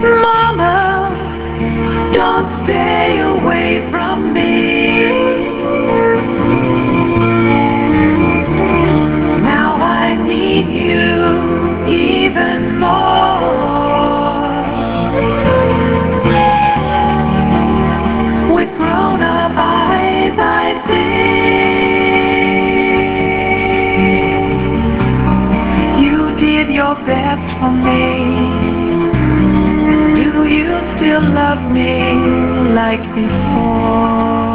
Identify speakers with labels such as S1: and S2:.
S1: Mama, don't stay away from me. Now I need you even more. With grown-up eyes I see you did your best for me. Do you still love me like before?